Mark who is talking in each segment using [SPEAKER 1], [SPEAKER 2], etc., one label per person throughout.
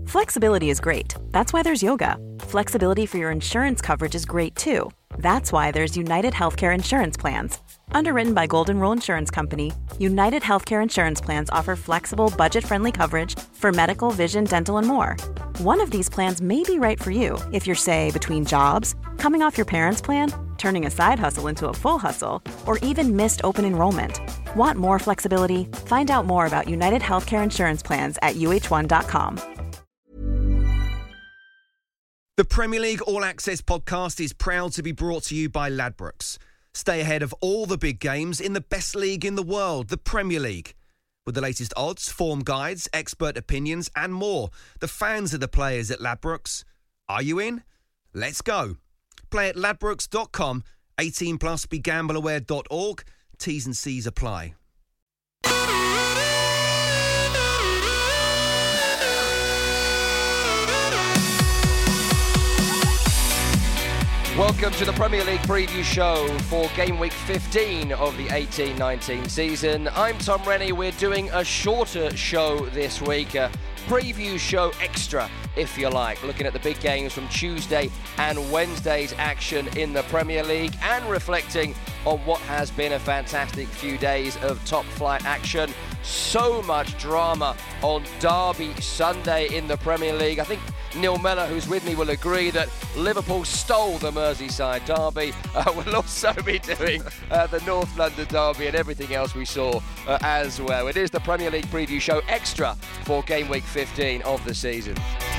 [SPEAKER 1] Flexibility is great. That's why there's yoga. Flexibility for your insurance coverage is great too. That's why there's United Healthcare Insurance Plans. Underwritten by Golden Rule Insurance Company, United Healthcare Insurance Plans offer flexible, budget-friendly coverage for medical, vision, dental, and more. One of these plans may be right for you if you're, say, between jobs, coming off your parents' plan, turning a side hustle into a full hustle, or even missed open enrollment. Want more flexibility? Find out more about United Healthcare Insurance Plans at uh1.com.
[SPEAKER 2] The Premier League All Access podcast is proud to be brought to you by Ladbrokes. Stay ahead of all the big games in the best league in the world, the Premier League. With the latest odds, form guides, expert opinions and more, the fans are the players at Ladbrokes. Are you in? Let's go. Play at ladbrokes.com, 18 plus, begambleaware.org. T's and C's apply.
[SPEAKER 3] Welcome to the Premier League preview show for game week 15 of the 18-19 season. I'm Tom Rennie. We're doing a shorter show this week, a preview show extra, if you like, looking at the big games from Tuesday and Wednesday's action in the Premier League and reflecting on what has been a fantastic few days of top-flight action. So much drama on Derby Sunday in the Premier League. I think Neil Mellor, who's with me, will agree that Liverpool stole the Merseyside derby. We'll also be doing the North London derby and everything else we saw as well. It is the Premier League preview show extra for game week 15 of the season.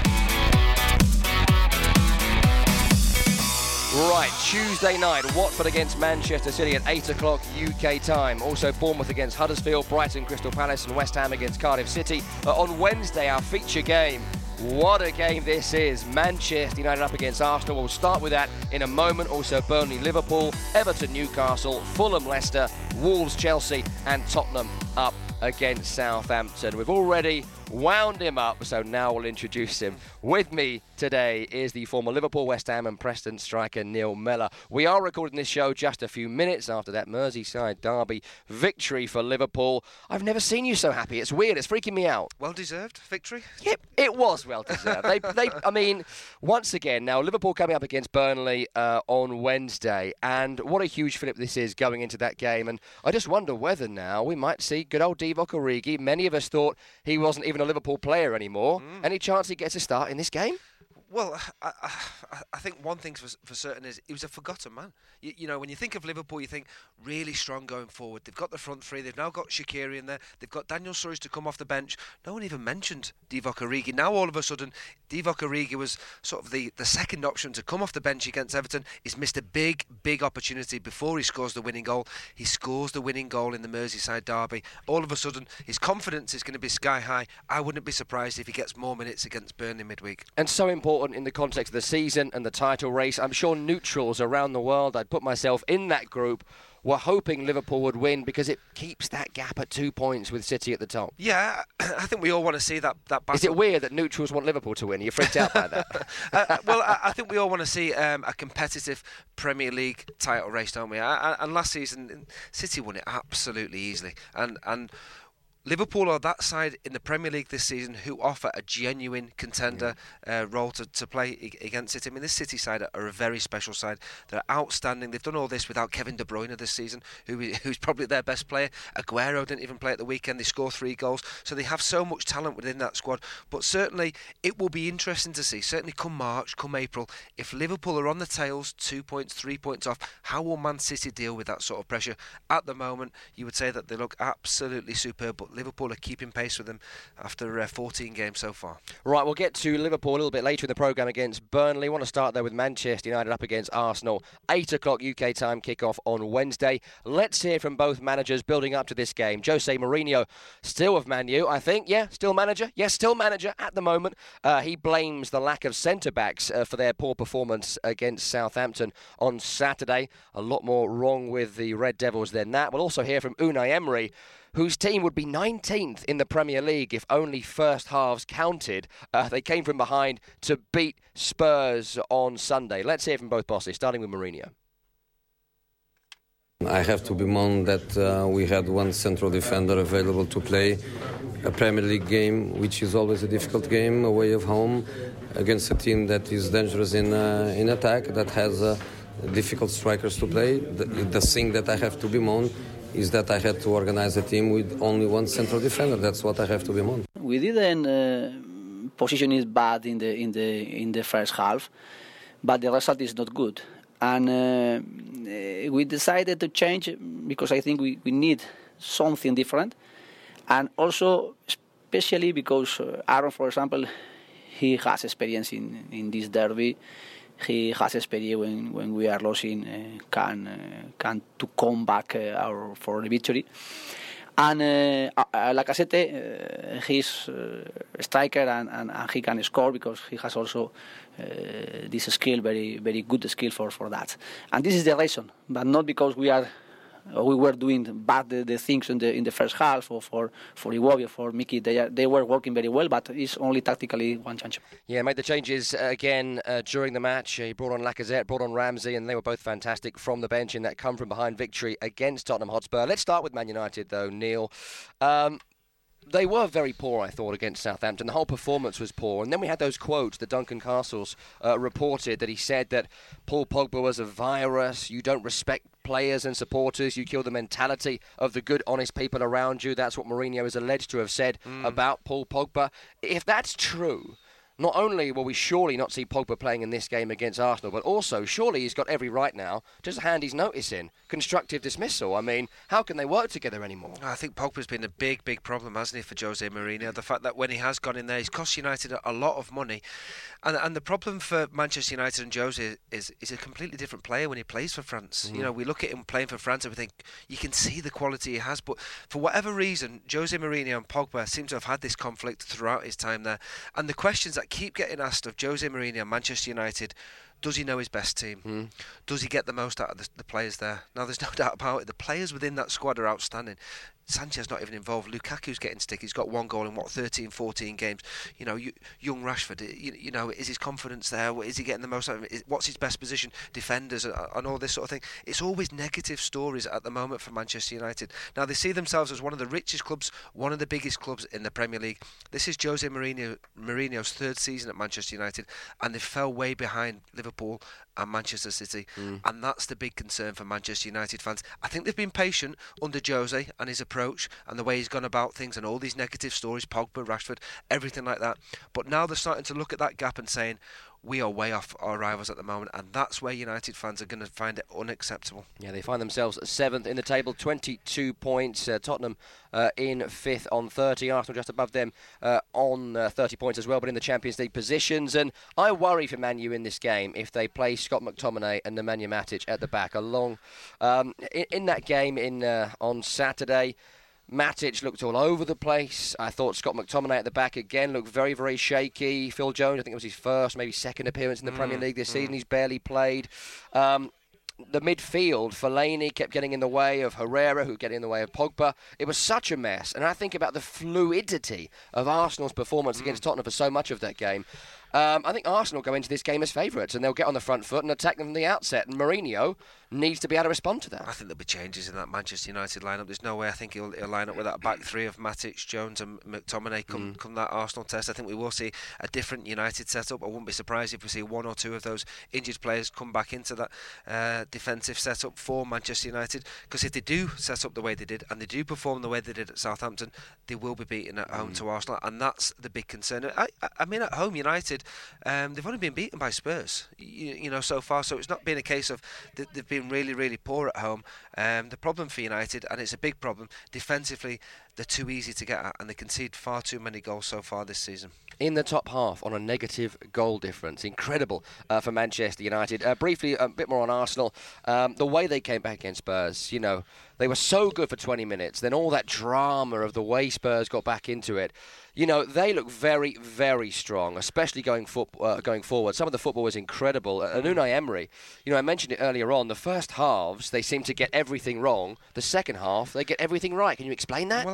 [SPEAKER 3] Right, Tuesday night, Watford against Manchester City at 8 o'clock UK time. Also Bournemouth against Huddersfield, Brighton, Crystal Palace and West Ham against Cardiff City. On Wednesday, our feature game. What a game this is. Manchester United up against Arsenal. We'll start with that in a moment. Also Burnley, Liverpool, Everton, Newcastle, Fulham, Leicester, Wolves, Chelsea and Tottenham up against Southampton. We've already wound him up, so now we'll introduce him. With me today is the former Liverpool, West Ham and Preston striker Neil Mellor. We are recording this show just a few minutes after that Merseyside derby victory for Liverpool. I've never seen you so happy. It's weird. It's freaking me out.
[SPEAKER 4] Well-deserved victory?
[SPEAKER 3] Yep, it was well-deserved. I mean, once again, now Liverpool coming up against Burnley on Wednesday, and what a huge fillip this is going into that game. And I just wonder whether now we might see good old Divock Origi. Many of us thought he wasn't even a Liverpool player anymore. Any chance he gets a start in this game?
[SPEAKER 4] Well, I think one thing for certain is he was a forgotten man. You know, when you think of Liverpool, you think really strong going forward. They've got the front three. They've now got Shaqiri in there. They've got Daniel Sturridge to come off the bench. No one even mentioned Divock Origi. Now all of a sudden, Divock Origi was sort of the second option to come off the bench against Everton. He's missed a big opportunity before he scores the winning goal. He scores the winning goal in the Merseyside derby. All of a sudden, his confidence is going to be sky high. I wouldn't be surprised if he gets more minutes against Burnley midweek.
[SPEAKER 3] And so important in the context of the season and the title race. I'm sure neutrals around the world, I'd put myself in that group, were hoping Liverpool would win because it keeps that gap at 2 points with City at the top.
[SPEAKER 4] Yeah, I think we all want to see that battle.
[SPEAKER 3] Is it weird that neutrals want Liverpool to win? Are you freaked out by that?
[SPEAKER 4] Well, I think we all want to see a competitive Premier League title race, don't we? And last season, City won it absolutely easily. And Liverpool are that side in the Premier League this season who offer a genuine contender role to play against City. I mean, this City side are a very special side. They're outstanding. They've done all this without Kevin De Bruyne this season, who's probably their best player. Aguero didn't even play at the weekend. They scored 3 goals. So they have so much talent within that squad. But certainly, it will be interesting to see, certainly come March, come April, if Liverpool are on the tails, 2 points, 3 points off, how will Man City deal with that sort of pressure? At the moment, you would say that they look absolutely superb, but Liverpool are keeping pace with them after 14 games so far.
[SPEAKER 3] Right, we'll get to Liverpool a little bit later in the programme against Burnley. Want to start there with Manchester United up against Arsenal. 8 o'clock UK time kickoff on Wednesday. Let's hear from both managers building up to this game. Jose Mourinho, still of Man U, I think. Yeah, still manager. Yes, still manager at the moment. He blames the lack of centre-backs for their poor performance against Southampton on Saturday. A lot more wrong with the Red Devils than that. We'll also hear from Unai Emery, whose team would be 19th in the Premier League if only first halves counted. They came from behind to beat Spurs on Sunday. Let's hear from both bosses, starting with Mourinho.
[SPEAKER 5] I have to bemoan that we had one central defender available to play a Premier League game, which is always a difficult game, away of home, against a team that is dangerous in attack, that has difficult strikers to play. The thing that I have to bemoan is that I had to organize a team with only one central defender. That's what I have to bemoan.
[SPEAKER 6] We didn't position is bad in the first half, but the result is not good. And we decided to change because I think we need something different. And also, especially because Aaron, for example, he has experience in this derby. He has experience when we are losing, can to come back for the victory. And Lacazette, he's a striker and he can score because he has also this skill, very very good skill for that. And this is the reason, but not because we were doing bad the things in the first half, or for Iwobi, for Mickey. They were working very well, but it's only tactically one change.
[SPEAKER 3] Yeah, made the changes again during the match. He brought on Lacazette, brought on Ramsey, and they were both fantastic from the bench in that come from behind victory against Tottenham Hotspur. Let's start with Man United though, Neil. They were very poor, I thought, against Southampton. The whole performance was poor. And then we had those quotes that Duncan Castles reported, that he said that Paul Pogba was a virus, you don't respect players and supporters, you kill the mentality of the good, honest people around you. That's what Mourinho is alleged to have said about Paul Pogba. If that's true, not only will we surely not see Pogba playing in this game against Arsenal, but also surely he's got every right now just to hand his notice in. Constructive dismissal. I mean, how can they work together anymore?
[SPEAKER 4] I think Pogba's been a big problem, hasn't he, for Jose Mourinho? The fact that when he has gone in there, he's cost United a lot of money. And the problem for Manchester United and Jose is he's a completely different player when he plays for France. You know, we look at him playing for France and we think, you can see the quality he has, but for whatever reason, Jose Mourinho and Pogba seem to have had this conflict throughout his time there. And the questions that keep getting asked of Jose Mourinho and Manchester United: does he know his best team? Does he get the most out of the players there? Now, there's no doubt about it. The players within that squad are outstanding. Sanchez not even involved. Lukaku's getting stick. He's got one goal in 13, 14 games. You know, young Rashford. You know, is his confidence there? Is he getting the most out of it? What's his best position? Defenders and all this sort of thing. It's always negative stories at the moment for Manchester United. Now, they see themselves as one of the richest clubs, one of the biggest clubs in the Premier League. This is Jose Mourinho's third season at Manchester United, and they fell way behind Liverpool and Manchester City, and that's the big concern for Manchester United fans. I think they've been patient under Jose and his approach and the way he's gone about things and all these negative stories, Pogba, Rashford, everything like that. But now they're starting to look at that gap and saying, we are way off our rivals at the moment, and that's where United fans are going to find it unacceptable.
[SPEAKER 3] Yeah, they find themselves 7th in the table, 22 points. Tottenham in 5th on 30. Arsenal just above them on 30 points as well, but in the Champions League positions. And I worry for Man U in this game if they play Scott McTominay and Nemanja Matic at the back. In that game on Saturday, Matic looked all over the place. I thought Scott McTominay at the back again looked very, very shaky. Phil Jones, I think it was his first, maybe second appearance in the Premier League this season. He's barely played. The midfield, Fellaini kept getting in the way of Herrera, who getting in the way of Pogba. It was such a mess. And I think about the fluidity of Arsenal's performance against Tottenham for so much of that game. I think Arsenal go into this game as favourites, and they'll get on the front foot and attack them from the outset. And Mourinho needs to be able to respond to that.
[SPEAKER 4] I think there'll be changes in that Manchester United lineup. There's no way I think he'll line up with that back three of Matic, Jones and McTominay come that Arsenal test. I think we will see a different United setup. I wouldn't be surprised if we see one or two of those injured players come back into that defensive setup for Manchester United, because if they do set up the way they did and they do perform the way they did at Southampton, they will be beaten at home to Arsenal, and that's the big concern. I mean, at home, United, they've only been beaten by Spurs, you know, so far. So it's not been a case of they've been really, really poor at home. The problem for United, and it's a big problem, defensively, they're too easy to get at, and they concede far too many goals so far this season.
[SPEAKER 3] In the top half on a negative goal difference. Incredible for Manchester United. Briefly, a bit more on Arsenal. The way they came back against Spurs, you know, they were so good for 20 minutes. Then all that drama of the way Spurs got back into it. You know, they look very, very strong, especially going forward. Some of the football was incredible. Unai Emery, you know, I mentioned it earlier on, the first halves, they seem to get everything wrong. The second half, they get everything right. Can you explain that?
[SPEAKER 4] Well,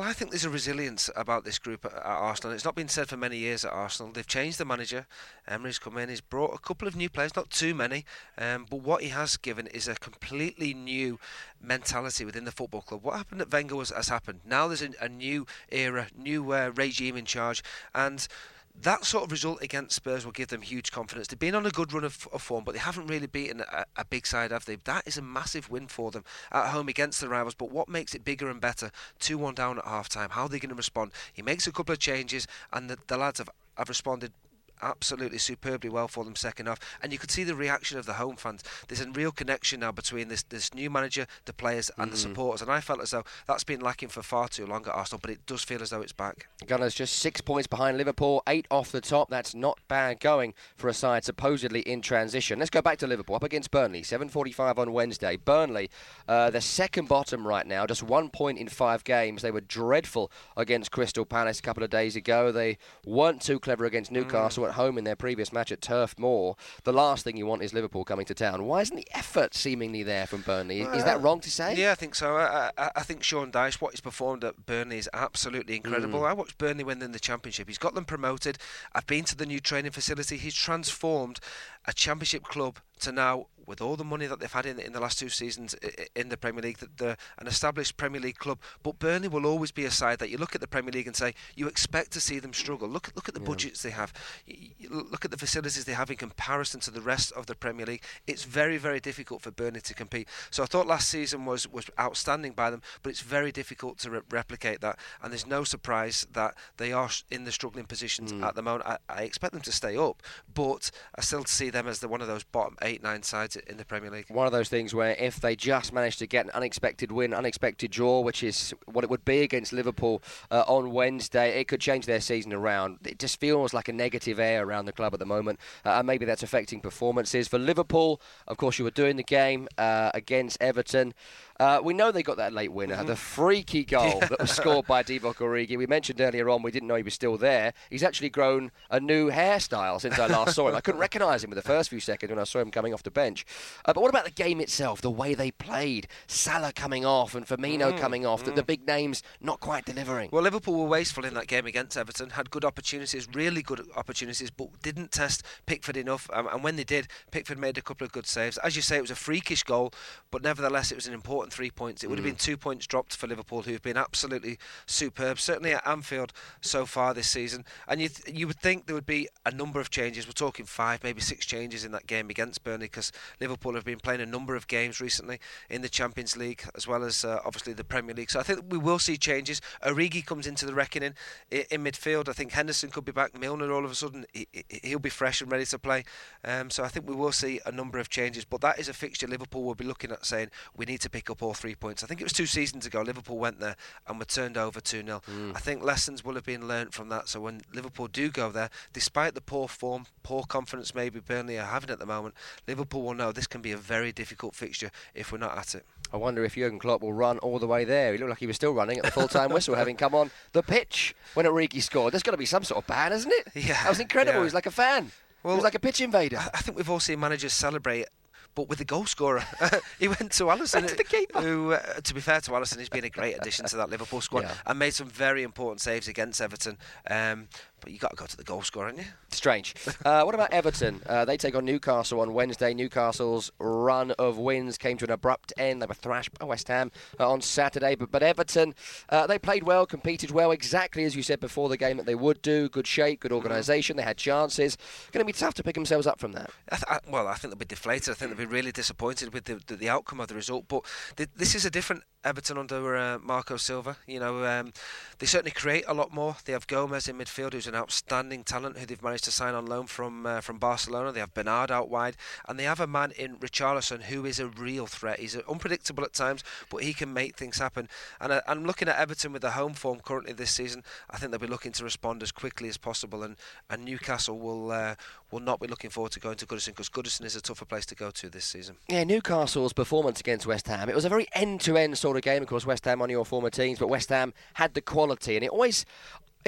[SPEAKER 4] I think there's a resilience about this group at Arsenal. It's not been said for many years at Arsenal. They've changed the manager. Emery's come in. He's brought a couple of new players, not too many, but what he has given is a completely new mentality within the football club. What happened at Wenger has happened. Now there's a new era, new regime in charge, and that sort of result against Spurs will give them huge confidence. They've been on a good run of form, but they haven't really beaten a big side, have they? That is a massive win for them at home against the rivals. But what makes it bigger and better? 2-1 down at half-time. How are they going to respond? He makes a couple of changes, and the lads have responded absolutely superbly well for them second half, and you could see the reaction of the home fans. There's a real connection now between this new manager, the players and the supporters, and I felt as though that's been lacking for far too long at Arsenal, but it does feel as though it's back.
[SPEAKER 3] Gunners just 6 points behind Liverpool, 8 off the top. That's not bad going for a side supposedly in transition. Let's go back to Liverpool, up against Burnley, 7:45 on Wednesday. Burnley, they're second bottom right now, just 1 point in 5 games. They were dreadful against Crystal Palace a couple of days ago. They weren't too clever against Newcastle at home in their previous match at Turf Moor. The last thing you want is Liverpool coming to town. Why isn't the effort seemingly there from Burnley? Is that wrong to say?
[SPEAKER 4] Yeah, I think so. I think Sean Dyche, what he's performed at Burnley is absolutely incredible. I watched Burnley win in the Championship. He's got them promoted. I've been to the new training facility. He's transformed a Championship club to now, with all the money that they've had in the last 2 seasons in the Premier League, that they're an established Premier League club. But Burnley will always be a side that you look at the Premier League and say you expect to see them struggle. Look at the budgets they have. Look at the facilities they have in comparison to the rest of the Premier League. It's very, very difficult for Burnley to compete. So I thought last season was outstanding by them, but it's very difficult to replicate that. And there's no surprise that they are in the struggling positions at the moment. I expect them to stay up, but I still see them as one of those bottom 8-9 sides in the Premier League.
[SPEAKER 3] One of those things where if they just manage to get an unexpected win, unexpected draw, which is what it would be against Liverpool on Wednesday, it could change their season around. It just feels like a negative air around the club at the moment, and maybe that's affecting performances. For Liverpool, of course, you were doing the game against Everton. We know they got that late winner, the freaky goal that was scored by Divock Origi. We mentioned earlier on we didn't know he was still there. He's actually grown a new hairstyle since I last saw him. I couldn't recognise him in the first few seconds when I saw him coming off the bench. But what about the game itself, the way they played? Salah coming off and Firmino coming off, the big names not quite delivering.
[SPEAKER 4] Well, Liverpool were wasteful in that game against Everton, had good opportunities, really good opportunities, but didn't test Pickford enough. And when they did, Pickford made a couple of good saves. As you say, it was a freakish goal, but nevertheless, it was an important 3 points. It would have been 2 points dropped for Liverpool, who've been absolutely superb, certainly at Anfield so far this season. And you would think there would be a number of changes. We're talking 5, maybe 6 changes in that game against Burnley, because Liverpool have been playing a number of games recently in the Champions League, as well as obviously the Premier League. So I think we will see changes. Origi comes into the reckoning in midfield. I think Henderson could be back. Milner, all of a sudden, he'll be fresh and ready to play. So I think we will see a number of changes. But that is a fixture Liverpool will be looking at, saying we need to pick up all 3 points. I think it was 2 seasons ago Liverpool went there and were turned over 2-0. I think lessons will have been learnt from that. So when Liverpool do go there, despite the poor form, poor confidence maybe Burnley are having at the moment, Liverpool will know this can be a very difficult fixture if we're not at it.
[SPEAKER 3] I wonder if Jurgen Klopp will run all the way there. He looked like he was still running at the full-time whistle, having come on the pitch when Origi scored. There's got to be some sort of ban, isn't it?
[SPEAKER 4] Yeah,
[SPEAKER 3] that was incredible.
[SPEAKER 4] Yeah.
[SPEAKER 3] He was like a fan. He was like a pitch invader.
[SPEAKER 4] I think we've all seen managers celebrate, but with the goal scorer. He went to Alisson,
[SPEAKER 3] to the keeper.
[SPEAKER 4] Who, to be fair to Alisson, he's been a great addition to that Liverpool squad and made some very important saves against Everton. But you got to go to the goal scorer, haven't you?
[SPEAKER 3] Strange. What about Everton? They take on Newcastle on Wednesday. Newcastle's run of wins came to an abrupt end. They were thrashed by West Ham on Saturday. But Everton, they played well, competed well, exactly as you said before the game that they would do. Good shape, good organisation. They had chances. Going to be tough to pick themselves up from that.
[SPEAKER 4] I think they'll be deflated. I think they'll be really disappointed with the outcome of the result. But this is a different Everton under Marco Silva. You know, they certainly create a lot more. They have Gomez in midfield, who's an outstanding talent who they've managed to sign on loan from Barcelona. They have Bernard out wide, and they have a man in Richarlison who is a real threat. He's unpredictable at times, but he can make things happen. And I'm looking at Everton with the home form currently this season. I think they'll be looking to respond as quickly as possible, and Newcastle will not be looking forward to going to Goodison, because Goodison is a tougher place to go to this season.
[SPEAKER 3] Yeah, Newcastle's performance against West Ham, it was a very end-to-end sort of game. Of course, West Ham on your former teams, but West Ham had the quality, and it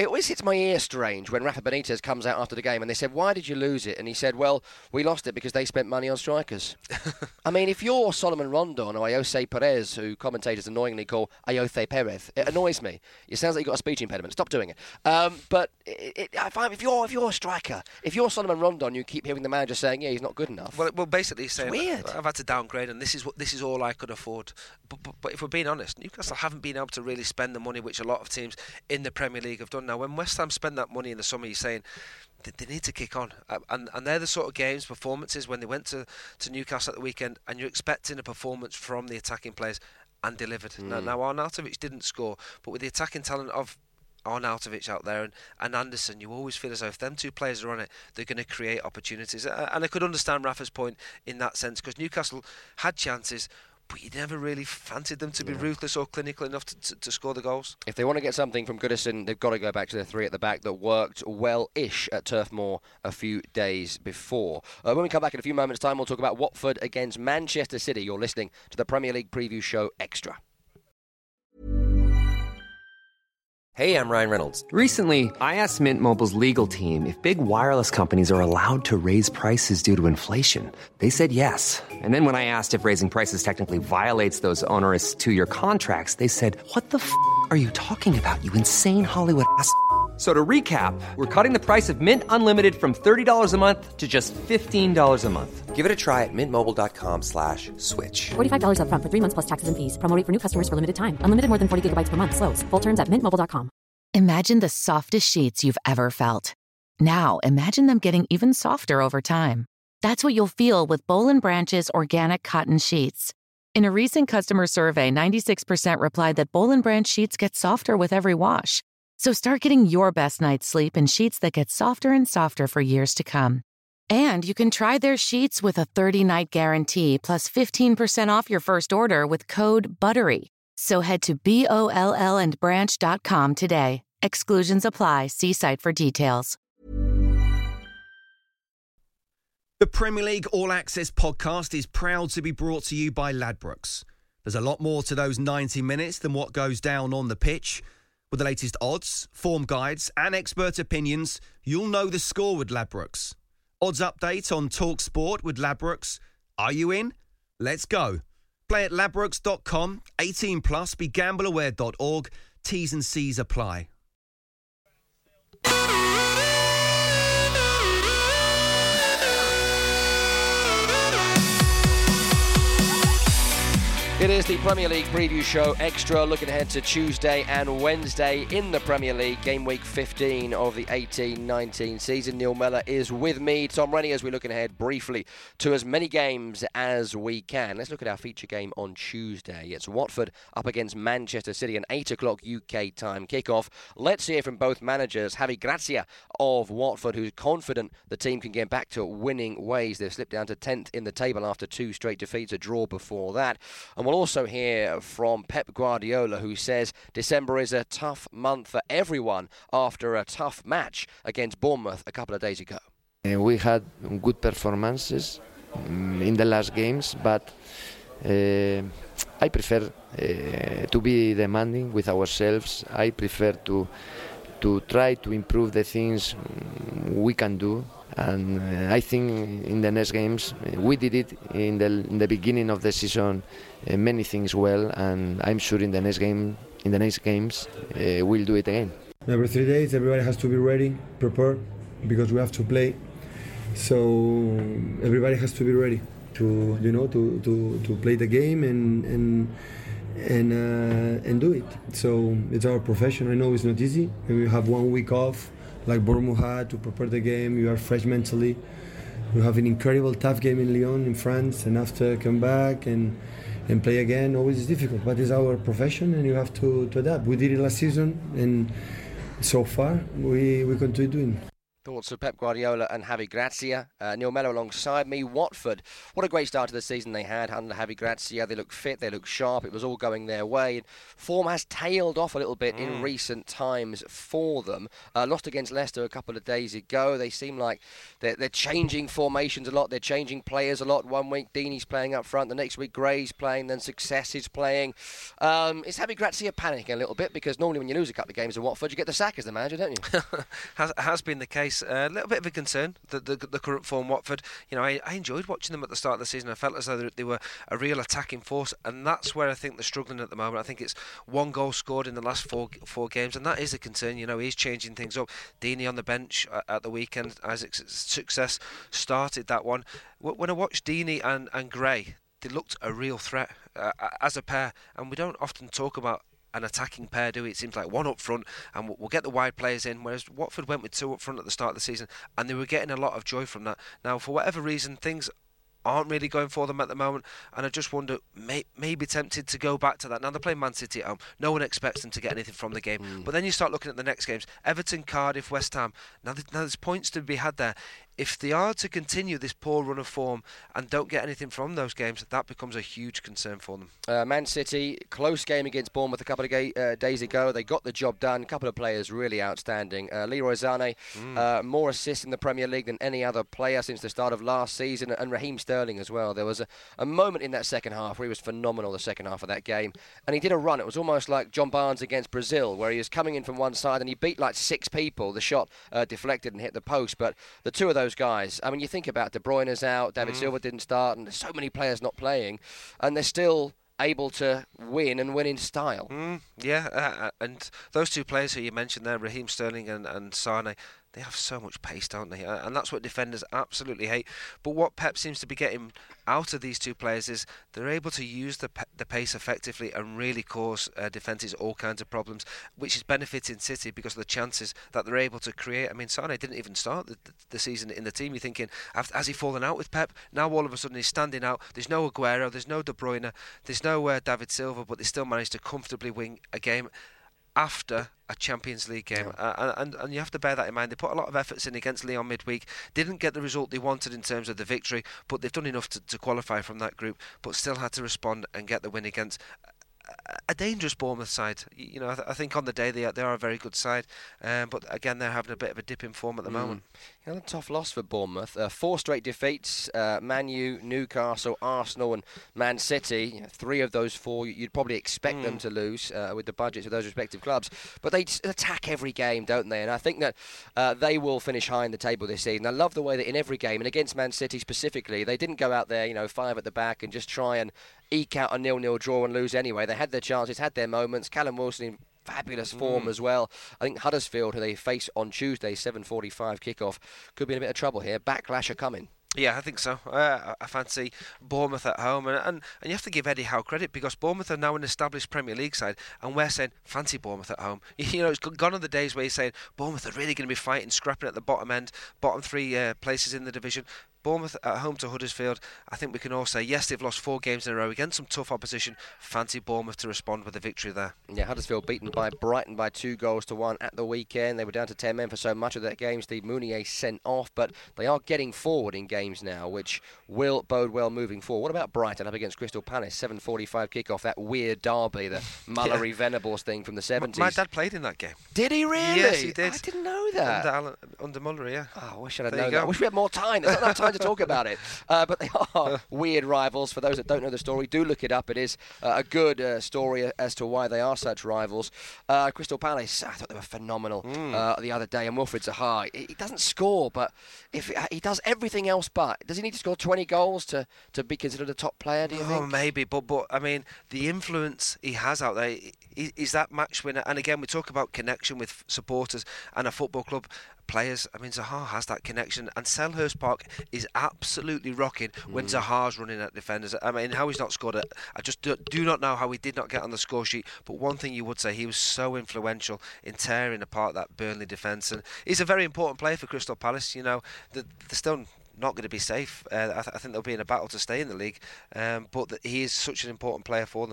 [SPEAKER 3] It always hits my ear strange when Rafa Benitez comes out after the game and they said, why did you lose it? And he said, well, we lost it because they spent money on strikers. I mean, if you're Solomon Rondon or Ayose Perez, who commentators annoyingly call Ayose Perez, it annoys me. It sounds like you've got a speech impediment. Stop doing it. But if you're a striker, if you're Solomon Rondon, you keep hearing the manager saying, yeah, he's not good enough.
[SPEAKER 4] Well, basically he's saying,
[SPEAKER 3] weird.
[SPEAKER 4] I've had to downgrade and this is all I could afford. But if we're being honest, Newcastle haven't been able to really spend the money which a lot of teams in the Premier League have done. Now, when West Ham spent that money in the summer, you're saying they need to kick on. And they're the sort of games, performances, when they went to Newcastle at the weekend, and you're expecting a performance from the attacking players, and delivered. Now, Arnautovic didn't score, but with the attacking talent of Arnautovic out there and Anderson, you always feel as though if them two players are on it, they're going to create opportunities. And I could understand Rafa's point in that sense, because Newcastle had chances, but you never really fancied them to be ruthless or clinical enough to score the goals.
[SPEAKER 3] If they want to get something from Goodison, they've got to go back to the three at the back that worked well-ish at Turf Moor a few days before. When we come back in a few moments' time, we'll talk about Watford against Manchester City. You're listening to the Premier League Preview Show Extra.
[SPEAKER 7] Hey, I'm Ryan Reynolds. Recently, I asked Mint Mobile's legal team if big wireless companies are allowed to raise prices due to inflation. They said yes. And then when I asked if raising prices technically violates those onerous 2-year contracts, they said, what the f*** are you talking about, you insane Hollywood ass f- So to recap, we're cutting the price of Mint Unlimited from $30 a month to just $15 a month. Give it a try at mintmobile.com/switch.
[SPEAKER 8] $45 up front for 3 months plus taxes and fees. Promo rate for new customers for limited time. Unlimited more than 40 gigabytes per month. Slows full terms at mintmobile.com.
[SPEAKER 9] Imagine the softest sheets you've ever felt. Now imagine them getting even softer over time. That's what you'll feel with Boll & Branch's organic cotton sheets. In a recent customer survey, 96% replied that Boll & Branch sheets get softer with every wash. So start getting your best night's sleep in sheets that get softer and softer for years to come. And you can try their sheets with a 30-night guarantee plus 15% off your first order with code BUTTERY. So head to BOLLandbranch.com today. Exclusions apply. See site for details.
[SPEAKER 2] The Premier League All Access podcast is proud to be brought to you by Ladbrokes. There's a lot more to those 90 minutes than what goes down on the pitch. With the latest odds, form guides and expert opinions, you'll know the score with Ladbrokes. Odds update on Talk Sport with Ladbrokes. Are you in? Let's go. Play at ladbrokes.com, 18 plus, begambleaware.org. T's and C's apply.
[SPEAKER 3] It is the Premier League Preview Show Extra, looking ahead to Tuesday and Wednesday in the Premier League, game week 15 of the 18-19 season. Neil Mellor is with me, Tom Rennie, as we're looking ahead briefly to as many games as we can. Let's look at our feature game on Tuesday. It's Watford up against Manchester City, an 8 o'clock UK time kickoff. Let's hear from both managers. Javi Gracia of Watford, who's confident the team can get back to winning ways. They've slipped down to 10th in the table after 2 straight defeats, a draw before that. And we'll also hear from Pep Guardiola, who says December is a tough month for everyone after a tough match against Bournemouth a couple of days ago.
[SPEAKER 10] We had good performances in the last games, but I prefer to be demanding with ourselves. I prefer to try to improve the things we can do. And I think in the next games we did it in the beginning of the season, many things well, and I'm sure in the next games we'll do it again.
[SPEAKER 11] Every 3 days everybody has to be ready, prepared, because we have to play. So everybody has to be ready to play the game and do it. So it's our profession. I know it's not easy. We have 1 week off, like Bournemouth had, to prepare the game. You are fresh mentally. We have an incredible tough game in Lyon in France, and after come back and play again, always is difficult. But it's our profession, and you have to adapt. We did it last season, and so far we continue doing.
[SPEAKER 3] Thoughts of Pep Guardiola and Javi Gracia. Neil Mellor alongside me. Watford, what a great start to the season they had under Javi Gracia. They look fit, they look sharp, it was all going their way. And form has tailed off a little bit in recent times for them. Lost against Leicester a couple of days ago. They seem like they're changing formations a lot, they're changing players a lot. One week Deeney's playing up front, the next week Gray's playing, then Success is playing. Is Javi Gracia panicking a little bit? Because normally when you lose a couple of games at Watford, you get the sack as the manager, don't you?
[SPEAKER 4] has been the case. A little bit of a concern, the current form Watford. You know, I enjoyed watching them at the start of the season. I felt as though they were a real attacking force, and that's where I think they're struggling at the moment. I think it's 1 goal scored in the last four games, and that is a concern. You know, he's changing things up. Deeney on the bench at the weekend. Isaac's Success started that one. When I watched Deeney and Gray, they looked a real threat as a pair, and we don't often talk about an attacking pair, do we? It seems like one up front and we'll get the wide players in, whereas Watford went with 2 up front at the start of the season and they were getting a lot of joy from that. Now, for whatever reason, things aren't really going for them at the moment, and I just wonder, maybe tempted to go back to that. Now they're playing Man City at home, no one expects them to get anything from the game, but then you start looking at the next games: Everton, Cardiff, West Ham. Now there's points to be had there. If they are to continue this poor run of form and don't get anything from those games, that becomes a huge concern for them.
[SPEAKER 3] Man City, close game against Bournemouth a couple of days ago. They got the job done. A couple of players really outstanding. Leroy Sané, more assists in the Premier League than any other player since the start of last season, and Raheem Sterling as well. There was a moment in that second half where he was phenomenal, the second half of that game, and he did a run. It was almost like John Barnes against Brazil, where he was coming in from one side and he beat like 6 people. The shot deflected and hit the post, but the two of those guys, I mean, you think about De Bruyne's out, David Silva didn't start, and there's so many players not playing, and they're still able to win and win in style.
[SPEAKER 4] And those 2 players who you mentioned there, Raheem Sterling and Sané, they have so much pace, don't they? And that's what defenders absolutely hate. But what Pep seems to be getting out of these 2 players is they're able to use the pace effectively and really cause defences all kinds of problems, which is benefiting City because of the chances that they're able to create. I mean, Sané didn't even start the season in the team. You're thinking, has he fallen out with Pep? Now all of a sudden he's standing out. There's no Aguero, there's no De Bruyne, there's no David Silva, but they still managed to comfortably win a game after a Champions League game, and you have to bear that in mind. They put a lot of efforts in against Lyon midweek, didn't get the result they wanted in terms of the victory, but they've done enough to qualify from that group, but still had to respond and get the win against a dangerous Bournemouth side. You know, I think on the day they are a very good side, but again they're having a bit of a dip in form at the moment.
[SPEAKER 3] A tough loss for Bournemouth. 4 straight defeats: Man U, Newcastle, Arsenal and Man City. 3 of those 4 you'd probably expect them to lose with the budgets of those respective clubs, but they just attack every game, don't they? And I think that they will finish high in the table this season. I love the way that in every game, and against Man City specifically, they didn't go out there 5 at the back and just try and eke out a 0-0 draw and lose anyway. They had their chances, had their moments. Callum Wilson in fabulous form as well. I think Huddersfield, who they face on Tuesday, 7:45 kickoff, could be in a bit of trouble here. Backlash are coming.
[SPEAKER 4] Yeah, I think so. I fancy Bournemouth at home, and you have to give Eddie Howe credit, because Bournemouth are now an established Premier League side, and we're saying fancy Bournemouth at home. You know, it's gone are the days where you're saying Bournemouth are really going to be fighting, scrapping at the bottom 3 places in the division. Bournemouth at home to Huddersfield, I think we can all say, yes, they've lost 4 games in a row against some tough opposition. Fancy Bournemouth to respond with a victory there.
[SPEAKER 3] Yeah, Huddersfield beaten by Brighton by 2-1 at the weekend. They were down to 10 men for so much of that game. Steve Mounier sent off, but they are getting forward in games now, which will bode well moving forward. What about Brighton up against Crystal Palace? 7:45 kickoff, that weird derby, the Mallory Venables thing from the 70s.
[SPEAKER 4] My dad played in that game.
[SPEAKER 3] Did he really?
[SPEAKER 4] Yes, he did.
[SPEAKER 3] I didn't know that.
[SPEAKER 4] Under Mullery, yeah.
[SPEAKER 3] Oh, I wish I'd known that. I wish we had more time. There's not enough time to talk about it. But they are weird rivals. For those that don't know the story, do look it up. It is a good story as to why they are such rivals. Crystal Palace, I thought they were phenomenal the other day. And Wilfried Zaha, he doesn't score, but if he does everything else but. Does he need to score 20 goals to be considered a top player, do you think?
[SPEAKER 4] Maybe, but I mean, the influence he has out there, is that match winner. And again, we talk about connection with supporters and a football club. Players, I mean, Zaha has that connection, and Selhurst Park is absolutely rocking when Zaha's running at defenders. I mean, how he's not scored it, I just do not know how he did not get on the score sheet, but one thing you would say, he was so influential in tearing apart that Burnley defence, and he's a very important player for Crystal Palace. You know, they're still not going to be safe. I think they'll be in a battle to stay in the league, but he is such an important player for them.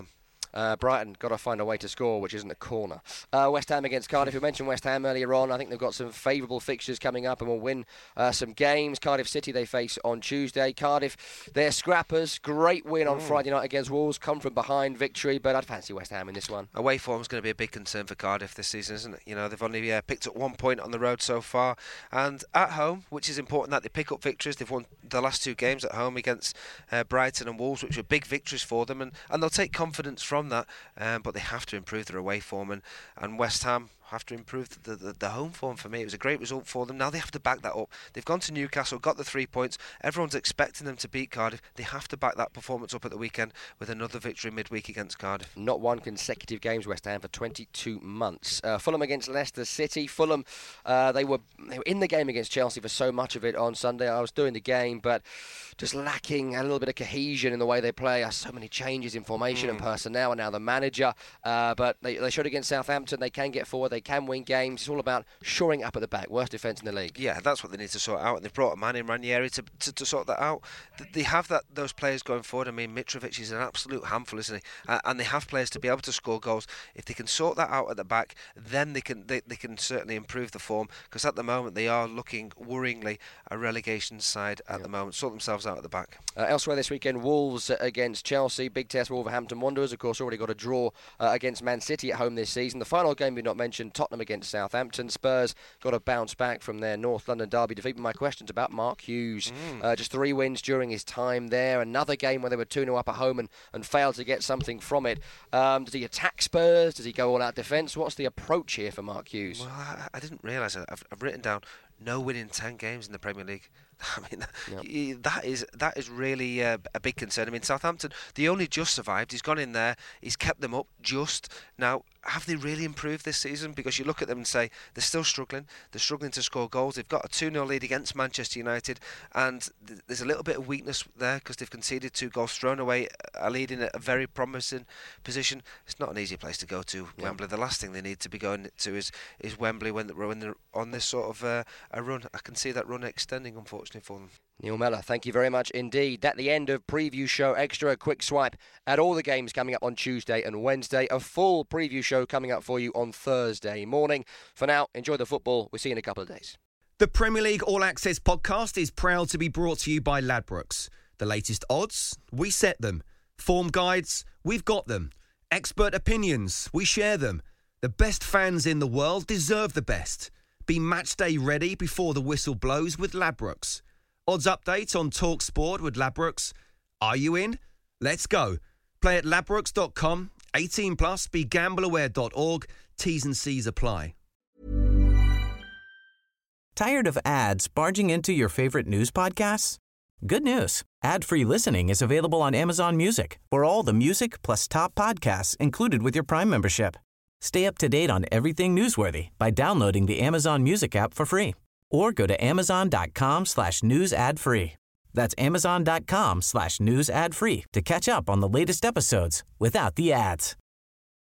[SPEAKER 3] Brighton got to find a way to score, which isn't a corner. West Ham against Cardiff. We mentioned West Ham earlier on. I think they've got some favourable fixtures coming up and will win some games. Cardiff City they face on Tuesday. Cardiff, they're scrappers. Great win on Friday night against Wolves. Come from behind victory, but I'd fancy West Ham in this one.
[SPEAKER 4] Away form is going to be a big concern for Cardiff this season, isn't it? You know, they've only picked up 1 point on the road so far, and at home, which is important that they pick up victories. They've won the last 2 games at home against Brighton and Wolves, which were big victories for them, and they'll take confidence from that, but they have to improve their away form, and West Ham have to improve the home form. For me, it was a great result for them. Now they have to back that up. They've gone to Newcastle, got the 3 points. Everyone's expecting them to beat Cardiff. They have to back that performance up at the weekend with another victory midweek against Cardiff.
[SPEAKER 3] Not won consecutive games, West Ham, for 22 months. Fulham against Leicester City. Fulham, they were in the game against Chelsea for so much of it on Sunday. I was doing the game, but just lacking a little bit of cohesion in the way they play. So many changes in formation and personnel, and now the manager. But they showed against Southampton. They can get forward. They can win games. It's all about shoring up at the back. Worst defence in the league.
[SPEAKER 4] Yeah, that's what they need to sort out. And they've brought a man in, Ranieri, to sort that out. They have those players going forward. I mean, Mitrovic is an absolute handful, isn't he? And they have players to be able to score goals. If they can sort that out at the back, then they can certainly improve the form. Because at the moment they are looking worryingly a relegation side at the moment. Sort themselves out at the back.
[SPEAKER 3] Elsewhere this weekend, Wolves against Chelsea. Big test for Wolverhampton Wanderers. Of course, already got a draw against Man City at home this season. The final game we not mentioned, Tottenham against Southampton. Spurs got to bounce back from their North London derby defeat. My questions about Mark Hughes. Just 3 wins during his time there. Another game where they were 2-0 up at home and failed to get something from it. Does he attack Spurs? Does he go all out defence? What's the approach here for Mark Hughes?
[SPEAKER 4] Well, I didn't realise it. I've written down no win in 10 games in the Premier League. I mean, that is really a big concern. I mean, Southampton, they only just survived. He's gone in there. He's kept them up just. Now, have they really improved this season? Because you look at them and say they're still struggling. They're struggling to score goals. They've got a 2-0 lead against Manchester United, and there's a little bit of weakness there because they've conceded 2 goals, thrown away a lead in a very promising position. It's not an easy place to go to, Wembley. The last thing they need to be going to is Wembley when they're on this sort of a run. I can see that run extending, unfortunately, for them.
[SPEAKER 3] Neil Mellor, thank you very much indeed. At the end of Preview Show Extra, a quick swipe at all the games coming up on Tuesday and Wednesday. A full preview show coming up for you on Thursday morning. For now, enjoy the football. We'll see you in a couple of days.
[SPEAKER 2] The Premier League All Access podcast is proud to be brought to you by Ladbrokes. The latest odds, we set them. Form guides, we've got them. Expert opinions, we share them. The best fans in the world deserve the best. Be match day ready before the whistle blows with Ladbrokes. Odds update on TalkSport with Ladbrokes. Are you in? Let's go. Play at ladbrokes.com. 18 plus. BeGambleAware.org. T's and C's apply.
[SPEAKER 12] Tired of ads barging into your favorite news podcasts? Good news. Ad-free listening is available on Amazon Music for all the music plus top podcasts included with your Prime membership. Stay up to date on everything newsworthy by downloading the Amazon Music app for free. Or go to amazon.com/news ad free. That's amazon.com/news ad free to catch up on the latest episodes without the ads.